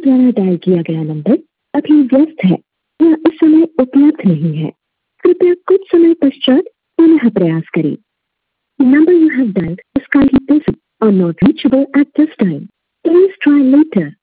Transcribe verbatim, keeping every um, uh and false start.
द्वारा डायल किया गया नंबर अभी व्यस्त है या इस समय उपलब्ध नहीं है। कृपया कुछ समय पश्चात पुनः प्रयास करें। The number you have dialed is currently busy or not reachable at this time. Please try later.